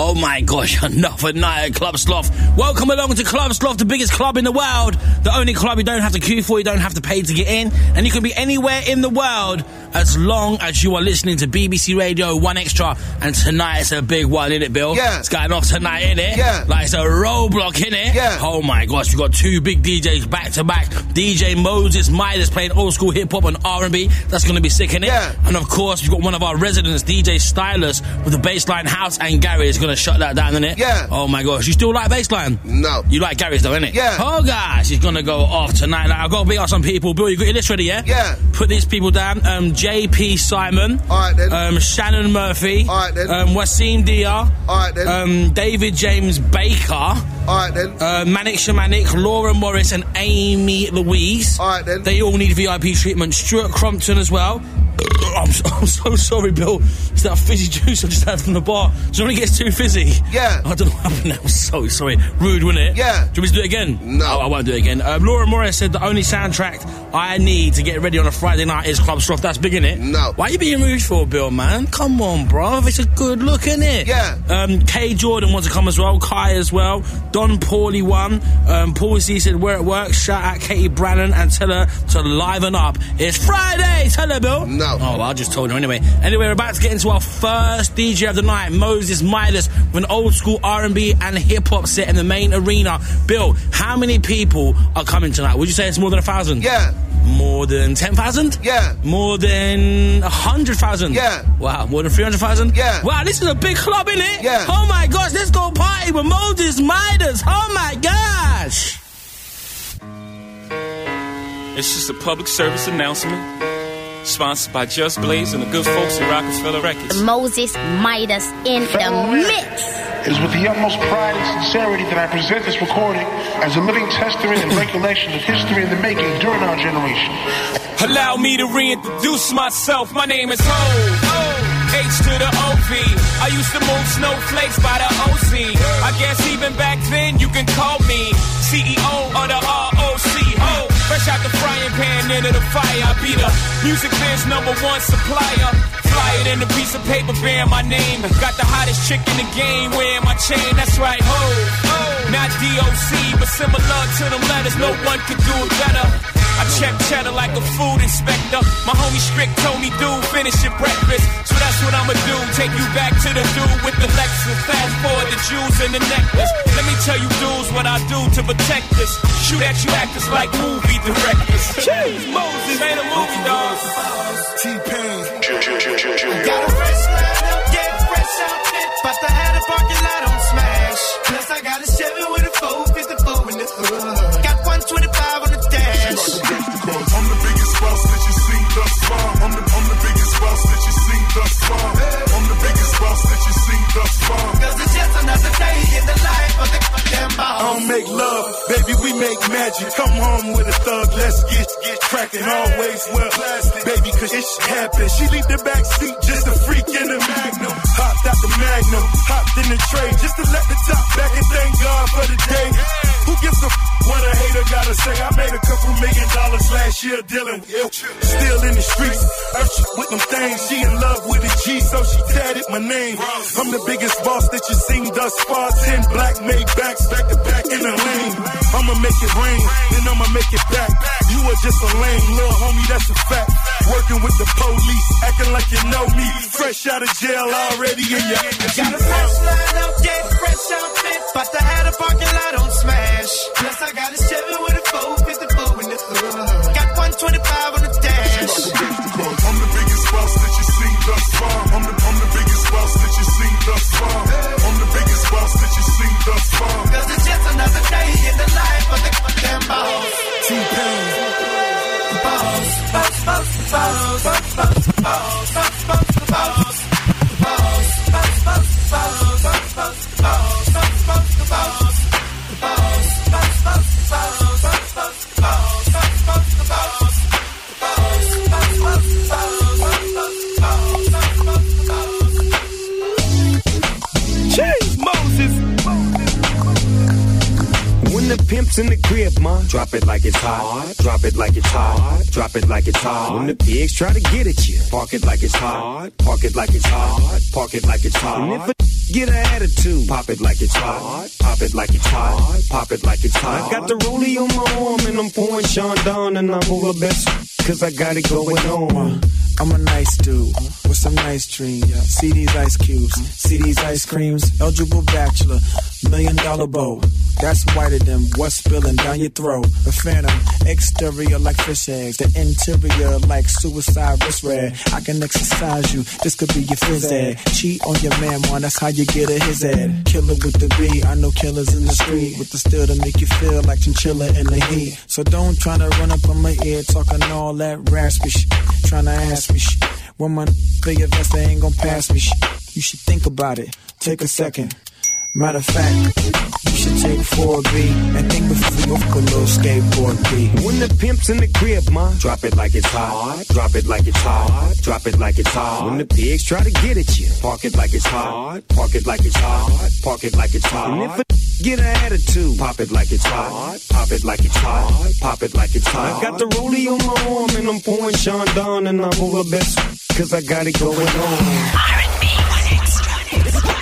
Oh my gosh, another night at Club Sloth. Welcome along to Club Sloth, the biggest club in the world. The only club you don't have to queue for, you don't have to pay to get in. And you can be anywhere in the world as long as you are listening to BBC Radio 1 Extra. And tonight it's a big one, innit, Bill? Yeah. It's going off tonight, innit? Yeah. Like it's a roadblock, innit? Yeah. Oh my gosh, we've got two big DJs back to back. DJ Moses Midas playing old school hip hop and R&B. That's going to be sick, innit? Yeah. And of course, we've got one of our residents, DJ Stylus, with the bassline house, and Gary is going to shut that down, innit? Yeah. Oh my gosh, you still like bassline? No. You like Gary's though, innit? Yeah. Oh gosh, he's going to go off tonight. Like, I've got to beat up some people. Bill, you got your list ready, yeah? Yeah. Put these people down. JP Simon. Alright then. Shannon Murphy. Alright then. Wasim Dia. Alright then. David James Baker. Alright then. Manic Shamanic, Laura Morris and Amy Louise. Alright then. They all need VIP treatment. Stuart Crompton as well. I'm so sorry, Bill. It's that fizzy juice I just had from the bar. So when it gets too fizzy. Yeah. I don't know what happened now. I'm so sorry. Rude, wasn't it? Yeah. Do you want me to do it again? No. I won't do it again. Laura Morris said the only soundtrack I need to get ready on a Friday night is Club Sloth. That's big, innit? No. Why are you being rude for, Bill, man? Come on, bruv. It's a good look, innit? Yeah. Kay Jordan wants to come as well. Kai as well. Don Paulie won. Paul C said, we're at work. Shout out Katie Brannan and tell her to liven up. It's Friday. Tell her, Bill. No. Oh, well, I just told her anyway. Anyway, we're about to get into our first DJ of the night, Moses Midas, with an old school R&B and hip hop set in the main arena. Bill, how many people are coming tonight? Would you say it's more than 1,000? Yeah. More than 10,000? Yeah. More than 100,000? Yeah. Wow, more than 300,000? Yeah. Wow, this is a big club, innit? Yeah. Oh my gosh, let's go party with Moses Midas. Oh my gosh. It's just a public service announcement. Sponsored by Just Blaze and the good folks at Rockefeller Records. Moses Midas in the mix. It is with the utmost pride and sincerity that I present this recording as a living testament and recollection of history in the making during our generation. Allow me to reintroduce myself. My name is Ho. H to the O-V. I used to move snowflakes by the OC. I guess even back then you can call me CEO of the ROC. Ho. Fresh out the frying pan into the fire. I be the music biz #1 supplier. Fly it in a piece of paper bearing my name. Got the hottest chick in the game wearing my chain. That's right, ho. Not DOC, but similar to them letters. No one could do it better. I check cheddar like a food inspector. My homie Strick told me, dude, finish your breakfast. So that's what I'ma do. Take you back to the dude with the Lexus. Fast forward the jewels and the necklace. Let me tell you dudes what I do to protect this. Shoot at you actors like movie directors. Jeez, Moses ain't a movie, dog. T-Pain. Got a fresh line up, yeah, fresh outfit. But I had a parking lot on Smash. Plus I got a Chevy with a 454 in the hood. Got 125 on the dash. I'm the biggest boss that you seen thus far. I'm the biggest boss that you seen thus far. I'm the biggest boss that you seen thus far. Cause it's just another day in the life of the damn boss. I don't make love, baby, we make magic. Come home with a thug, let's get cracking. Always wear plastic, baby, cause it happens. She leave the back seat, just a freak in the Magnum. Hopped out the Magnum, hopped in the tray, just to let the top back and thank God for the day. Who gives a what a hater gotta say? I made a couple $1 million last year dealing with ill. Still in the streets, with them things. She in love with a G, so she tatted my name. I'm the biggest boss that you seen thus far. 10 black made backs, back to back in the lane. I'ma make it rain, then I'ma make it back. You are just a lame little homie, that's a fact. Working with the police, acting like you know me. Fresh out of jail already in your Got a fresh line up, yeah, fresh outfit. But I had a parking lot on Smash. Plus I got a Chevy with a 454 in the hood. Got 125 on the dash. I'm the biggest boss that you seen thus far. I'm the biggest boss that you seen thus far. I'm the biggest boss that you seen thus far. Cause it's just another day in the life of the damn boss. T-Pain. Boss, boss, boss, boss, boss, boss, boss, boss, boss, boss, boss, boss, boss, boss, boss, boss, boss, boss. The pimps in the crib, ma. Drop it like it's hot. Drop it like it's hot. Drop it like it's hot. When the pigs try to get at you, park it like it's hot. Park it like it's hot. Park it like it's hot. And if get an attitude. Pop it like it's hot. Pop it like it's hot. Pop it like it's hot. I got the rollie on my arm and I'm pouring Sean down and I'm all the best cause I got it going on. I'm a nice dude with some nice dreams. See these ice cubes, see these ice creams. Eligible bachelor, $1 million bow. That's whiter than what's spilling down your throat. A phantom, exterior like fish eggs. The interior like suicide wrist red. I can exercise you, this could be your phys ed. Cheat on your man, man, that's how you get a his ed. Killer with the B, I know killers in the street. With the steel to make you feel like chinchilla in the heat. So don't try to run up on my ear talking all that raspy shit. Trying to ask me shit. When my big invest, they ain't gon' pass me shit. You should think about it, take a second. Matter of fact, you should take 4B and think before you hook a little skateboard B. When the pimp's in the crib, ma, drop it like it's hot. Drop it like it's hot. Drop it like it's hot. When the pigs try to get at you, park it like it's hot. Park it like it's hot. Park it like it's hot. And if a get an attitude, pop it like it's hot. Pop it like it's hot. Pop it like it's hot. I got the rollie on my arm and I'm pouring Sean down and I'm all the best cause I got it going on. R&B extra.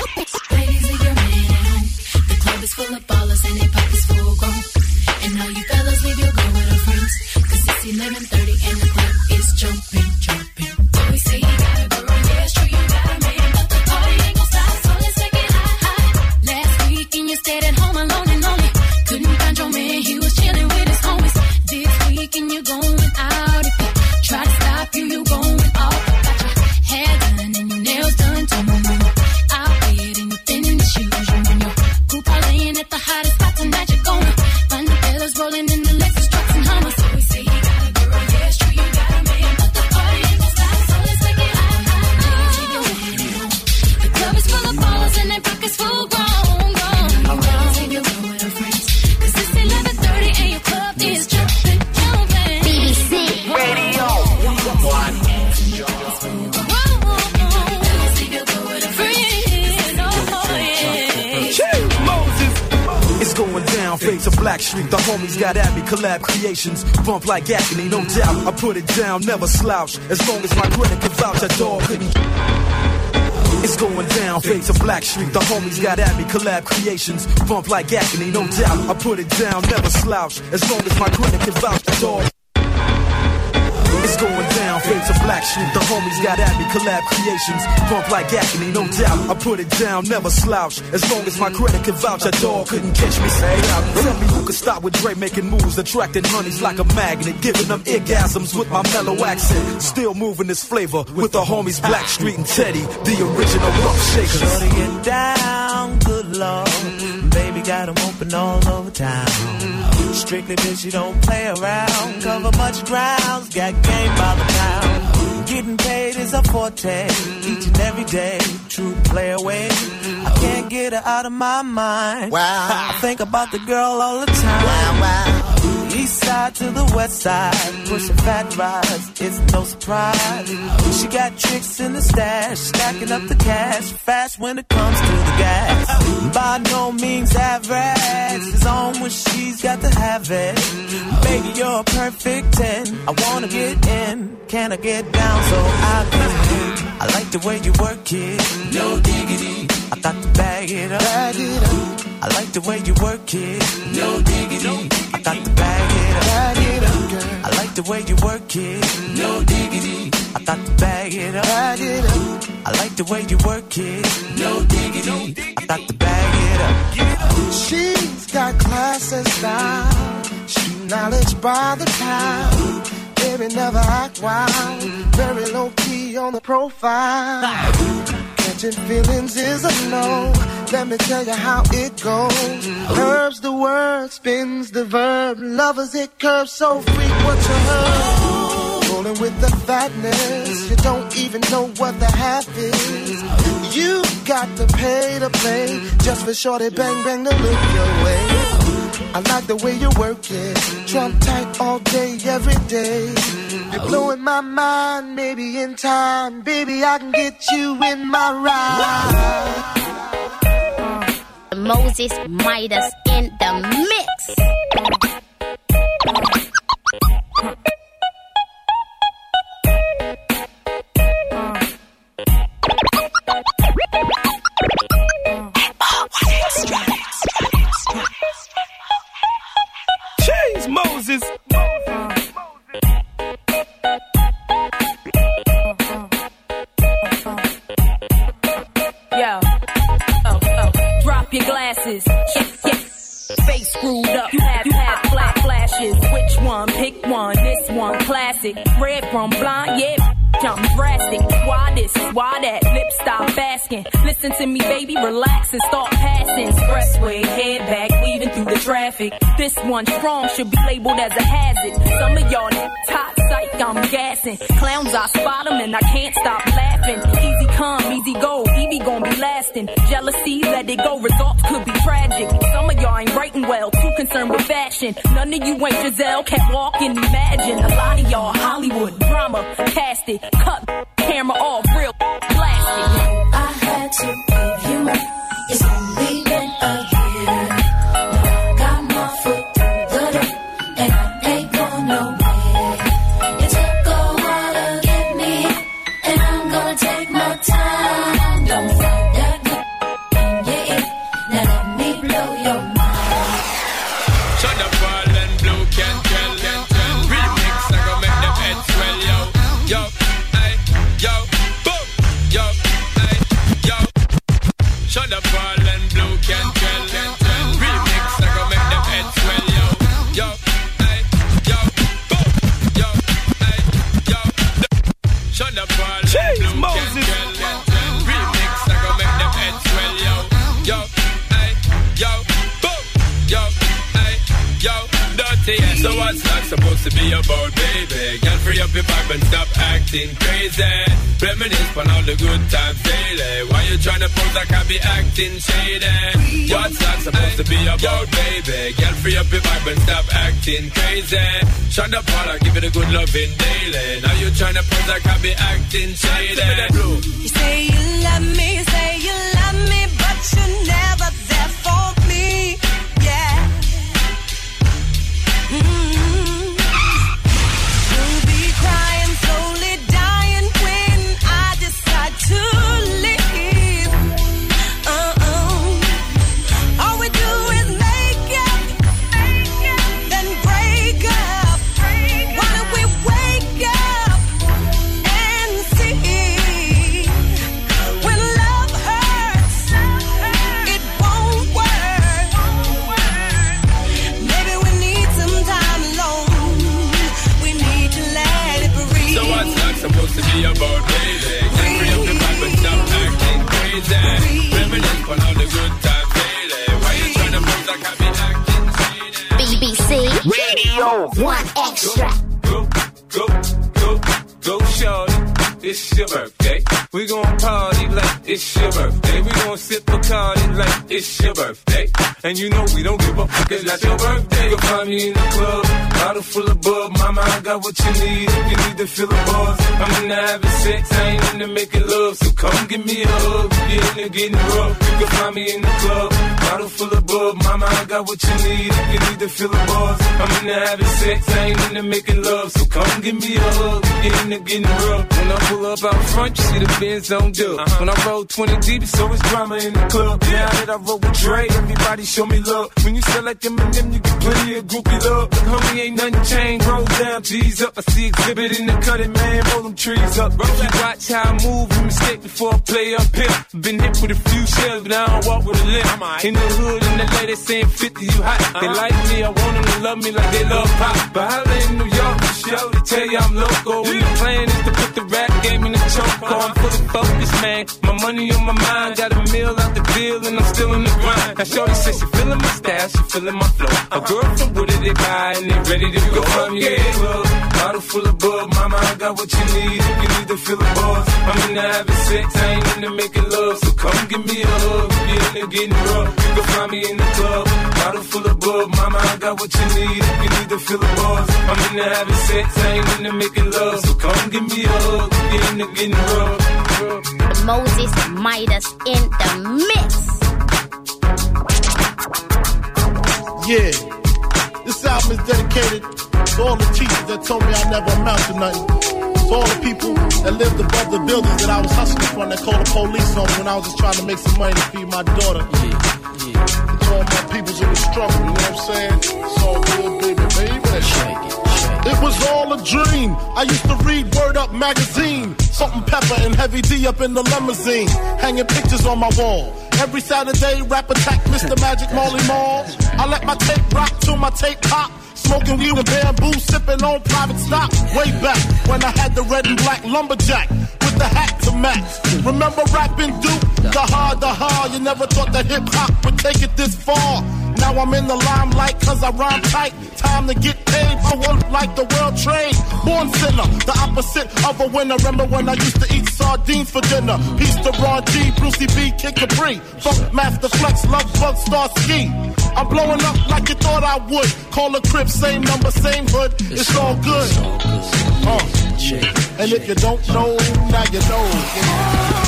Full of ballers and their pockets full grown. And all you fellas leave your girl with her friends. Cause it's 11:30 and the club is jumping, jumping. Always say you got a girl, yeah, it's true, you got a man. But the party ain't gon' stop, so let's make it hot, hot. Last weekend you stayed at home alone and lonely. Couldn't find your man, he was chilling with his homies. This weekend you're going out. If you try to stop you, you going off. Got your hair done and your nails done, don't move. I'll wait and you're thin in the shoes. At the hottest spot tonight, you're gonna find the fellas rolling in the Lexus trucks and Hummers. Always say you got a girl, yeah, it's true, you got a man. But the party ain't gon' stop, so let's make it hot, hot. Take your man home. The club is full of ballers and their pockets full grown, grown. Take your girl with her friends. Cause it's 11:30 and your club is jumping, jumping. BBC Radio. Going down, face of Black Street. The homies got at me, collab creations. Bump like agony, no doubt. I put it down, never slouch. As long as my credit can vouch, that dog couldn't. It's going down, face of Black Street. The homies got at me, collab creations. Bump like agony, no doubt. I put it down, never slouch. As long as my credit can vouch, that dog. It's going down, face of Black Street. The homies got at me, collab creations. Bump like agony, no doubt. I put it down, never slouch. As long as my credit can vouch, that dog couldn't catch me. Say out. Tell me who could stop with Dre making moves, attracting honeys like a magnet, giving them orgasms with my mellow accent. Still moving this flavor with the homies Black Street and Teddy, the original rough shakers. Shorty get down, good lord. Baby got them open all over town. Strictly bitch, you don't play around. Cover much grounds, got game by the pound. Getting paid is a forte, each and every day. True play away. I can't get her out of my mind. Wow. I think about the girl all the time. Wow, wow. East side to the west side, pushing fat rides, it's no surprise. She got tricks in the stash, stacking up the cash, fast when it comes to the gas. By no means average, it's on when she's got to have it. Baby, you're a perfect 10, I wanna get in, can I get down so I can? I like the way you work it, no diggity, I got to bag it up. Bag it up. I like the way you work it, no diggity, I got to bag it up. Bag it up, girl. I like the way you work it, no diggity, I got to bag it up. Bag it up. I like the way you work it, no diggity, I got to bag it up. She's got class and style, she knowledge by the pound. Baby never act wild, very low key on the profile. Catching feelings is a no. Let me tell you how it goes. Curves the word, spins the verb. Lovers it curves so free. What you heard? Rolling with the fatness. You don't even know what the half is. You got to pay to play just for shorty bang bang to look your way. I like the way you work it. Trump tight all day, every day. You're blowing my mind, maybe in time. Baby, I can get you in my ride. Moses Midas in the mix. Yo. Drop your glasses. Face screwed up. You have flat flashes. Which one? Pick one. This one classic. Red from blind, yeah. I'm drastic. Why this? Why that? Lip stop asking. Listen to me, baby, relax and start passing. Expressway, head back, weaving through the traffic. This one strong should be labeled as a hazard. Some of y'all top psych, I'm gassing. Clowns, I spot them and I can't stop laughing. Easy come, easy go, Evie gon' be lasting. Jealousy, let it go, results could be tragic. Some of y'all ain't writing well, too concerned with fashion. None of you ain't Giselle, can't walk and imagine. A lot of y'all Hollywood drama, cast it. Cut camera off, real plastic. I had to give you more. It's only been a year. Now I got my foot through the door, and I ain't going nowhere. It took a while to get me, and I'm gonna take my time. Don't fight that in your ear. Now let me blow your mind. Shut up, all and blue can tell. Remix, I gon' make them head swell, yo. Yo. Yo, boom, yo, hey, yo. Shut up, all and blue can tell. Remix, I gon' make them head swell, yo. Yo, hey, yo, boom, yo, hey, yo. Shut up, all and blue can tell. Remix, I gon' make them head swell, yo. Yo, hey, yo, boom, yo, hey, yo. Dirty, yeah. So what's that supposed to be about, baby? Girl, free up your vibe and stop acting crazy. Reminisce on all the good times daily. Why you tryna pose like I be acting shady? What's that supposed to be about, baby? Girl, free up your vibe and stop acting crazy. Shut up, all I give it a good loving daily. Now you tryna pose like I be acting shady. You say you love me, but you're never there for me. Yeah. You'll be crying, slowly dying when I decide to leave. All we do is make up, then break up. Why don't we wake up and see? When love hurts, it won't work. Maybe we need some time alone. We need to let it breathe. So what's that supposed to be about, baby? Get free up the vibe and stop acting crazy. Reminisce on all the good times daily. Why you tryna pose like I be acting shady? BBC Radio 1 Extra. Go, shorty. It's your birthday. We gon' party like it's your birthday. We gon' sip Bacardi like it's your birthday. And you know we don't give a fuck, it's not your birthday. You'll find me in the club, bottle full of bub. Mama, I got what you need if you need to fill the buzz. I'm into having sex, I ain't into making love. So come give me a hug, you're into getting rough. You can find me in the club, bottle full of bub. Mama, I got what you need if you need to fill the buzz. I'm into having sex, I ain't into making love. So come give me a hug, you're into getting rough. When I pull up out front, you see the Benz on dub. When I roll 20 deep, so it's drama in the club. Now that I roll with Dre, everybody show me love. When you sell like Eminem, you get plenty of groupie love. But homie, ain't nothing changed. Roll down, G's up. I see exhibit in the cutting, man. Roll them trees up. If you watch how I move, you mistake before I play up here. Been hit with a few shells, but I don't walk with a limp. In the hood, in the lady saying 50, you hot. They like me, I want them to love me like they love pop. But holla in New York, for sure, they tell you I'm local. When the plan is to put the rap game in the choke. I'm fully focused, man. My money on my mind. Got a meal out the deal, and I'm still in the grind. Now, shorty says she feeling my style, she feeling my flow. A girl from Wooded, they buy, and they ready to go. Find me in the club, bottle full of bub. Mama, I got what you need if you need to fill the buzz. I'm into having sex, I ain't into making love. So come give me a hug, if you're into getting rough. You can find me in the club, bottle full of bub. Mama, I got what you need if you need to fill the buzz. I'm into having sex, I ain't into making love. So come give me a hug, if you're into getting rough. Moses Midas in the mix. Yeah, this album is dedicated to all the teachers that told me I never amount to nothing. To all the people that lived above the buildings that I was hustling from, that called the police on me when I was just trying to make some money to feed my daughter. To all my peoples in the struggle, you know what I'm saying? It's all good, baby. Shake it, shake it. It was all a dream. I used to read Word Up magazine. Salt and Pepper and Heavy D up in the limousine. Hanging pictures on my wall. Every Saturday, Rap Attack, Mr. Magic Marley Marl. I let my tape rock till my tape pop. Smoking weed with bamboo, sipping on private stock. Way back when I had the red and black lumberjack with the hat to match. Remember rapping Duke? The hard. You never thought that hip hop would take it this far. Now I'm in the limelight cause I rhyme tight. Time to get paid for work like the world trade. Born sinner, the opposite of a winner. Remember when I used to eat sardines for dinner? Peace to Ron G, Brucey B, Kid Capri. Funk Master Flex, Love Bug, Star Ski. I'm blowing up like you thought I would. Call a crib, same number, same hood. It's all good. And if you don't know, now you know.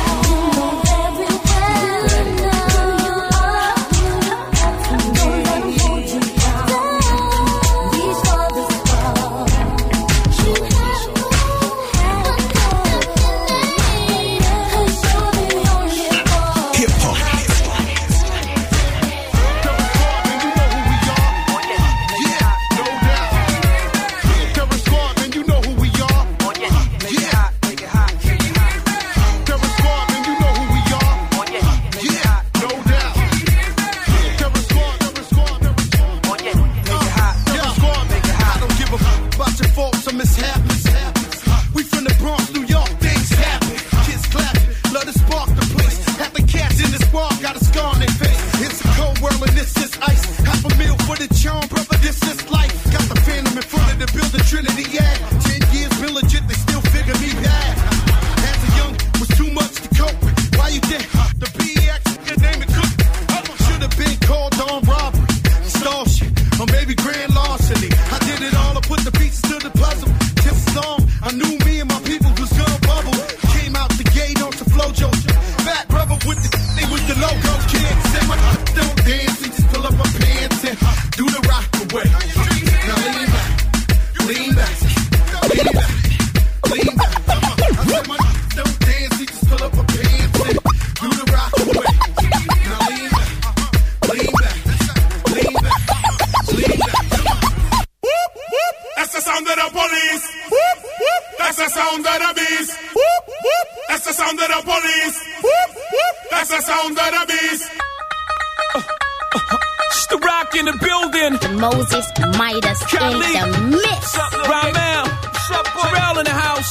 Moses Midas in the mix. Ramel, Pharrell in the house.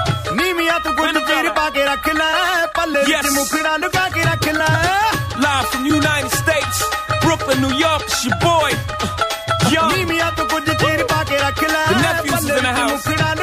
Yes. Live from United States, Brooklyn, New York. It's your boy, Young. The nephews is in the house.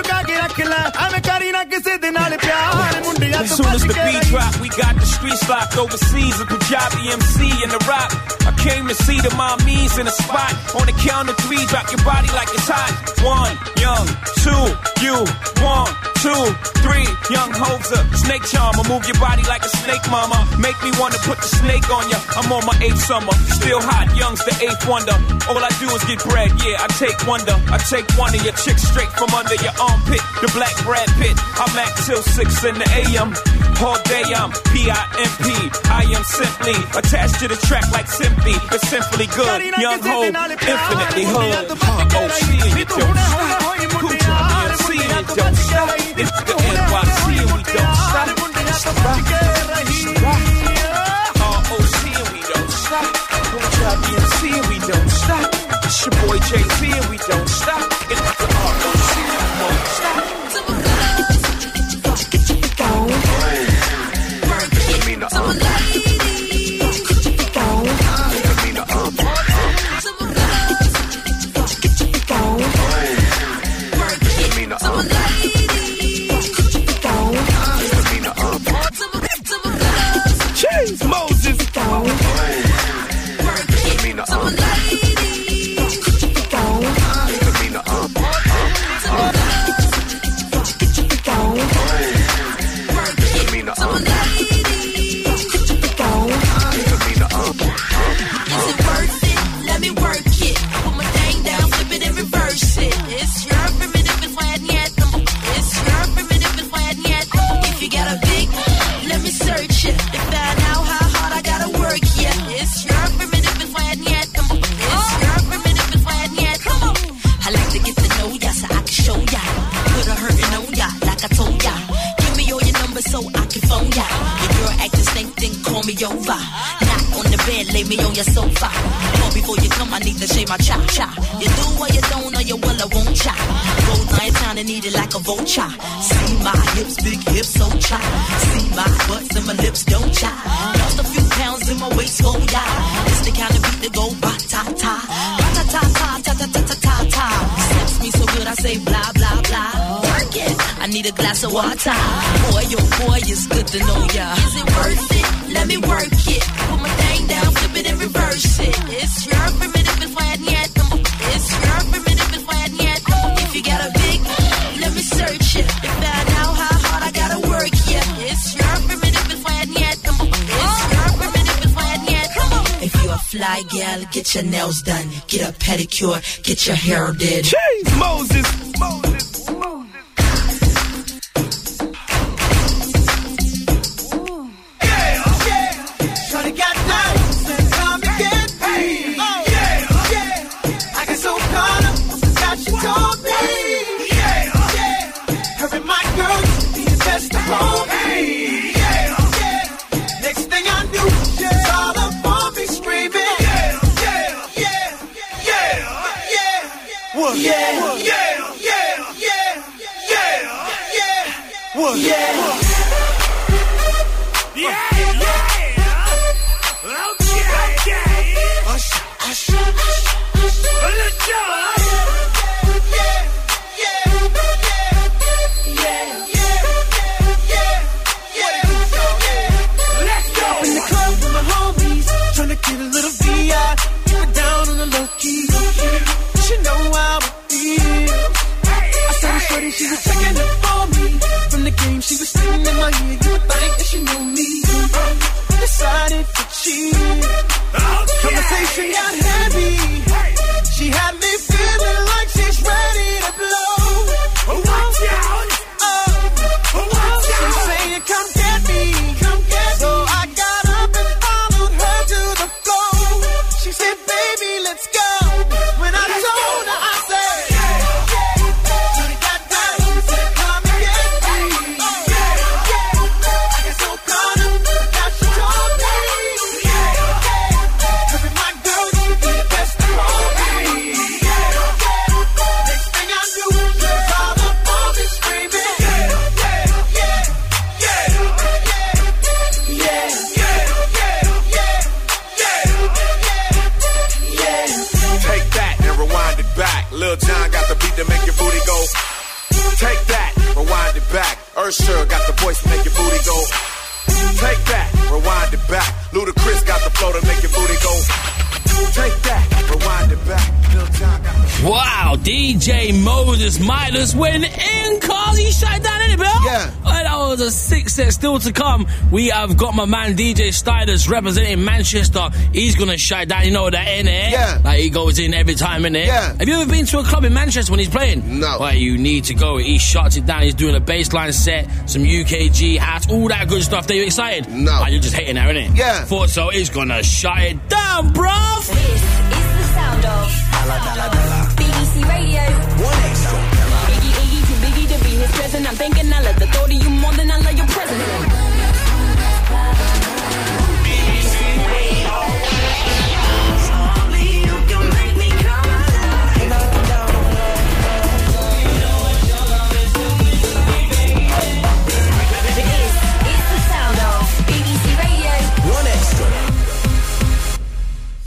As soon as the beat drop, we got the streets locked overseas. A Punjabi MC in the rock. I came to see the mommies in the spot. On the count of three, drop your body like it's hot. 1, Young, 2, you. 1, 2, 3, Young Hoser, Snake Charmer. Move your body like a snake, mama. Make me wanna put the snake on ya. I'm on my 8th summer, still hot. Young's the 8th wonder. All I do is get bread, yeah. I take wonder. I take one of your chicks straight from under your armpit. The black Brad Pitt. I'm at till 6 in the AM. All day I'm P-I-M-P. I am simply attached to the track like Simply. It's simply good. Young Ho, infinitely hood. OC and you don't stop. Gucci BMC and you don't stop. It's the NYC and we don't stop. ROC and we don't stop. Gucci BMC and we don't stop. It's your boy Jay-Z and we don't stop. It's the ROC and we don't stop. me over. Knock on the bed, lay me on your sofa. Call before you come, I need to shave my cha-cha. You do or you don't, or you will or won't cha. Go night time and eat it like a vulture. See my hips, big hips, so cha. See my butts and my lips, don't cha. Lost a few pounds in my waist, oh yeah. It's the kind of beat that go ba-ta-ta. Ba-ta-ta-ta-ta-ta-ta-ta-ta. Steps me so good, I say blah, blah, blah. Work it, I need a glass of water. Boy, oh boy, it's good to know ya. Is it worth it? Let me work it. Put my thing down, flip it and reverse it. It's your primitive and flat yet. It's your primitive and flat yet. If you got a big, let me search it. To find out how hard I gotta work, yeah. It's your primitive and flat yet. It's your primitive and flat yet. If you a fly gal, get your nails done. Get a pedicure, get your hair did. Jeez, Moses. She was checking up for me from the game. She was sitting in my ear. You would think that she knew me. Decided to cheat. Conversation got heavy. She had me feeling like she's ready to blow. Watch out! She's saying, "Come get me, come get me." So I got up and followed her to the floor. She said, "Baby, let's go." When I told her, I said. Lil Jon got the beat to make your booty go. Take that, rewind it back. Usher got the voice to make your booty go. Take that, rewind it back. Ludacris got the flow to make your booty go. Take that, rewind it back. Lil Jon got the... Wow, DJ Moses Midas went in, cause he shut down, innit, Bill? Yeah. Oh, that was a 6 set still to come. We have got my man DJ Stylus representing Manchester. He's gonna shut down, you know that, innit? Yeah. Like, he goes in every time, innit? Yeah. Have you ever been to a club in Manchester when he's playing? No. Well, you need to go. He shuts it down. He's doing a bassline set, some UKG hats, all that good stuff. Are you excited? No. Oh, you're just hating now, innit? Yeah. Thought so. He's gonna shut it down, bruv. This is the sound of BBC Radio. Iggy to Biggie to be his present. I'm thinking I love the thought of you more than I love your presence.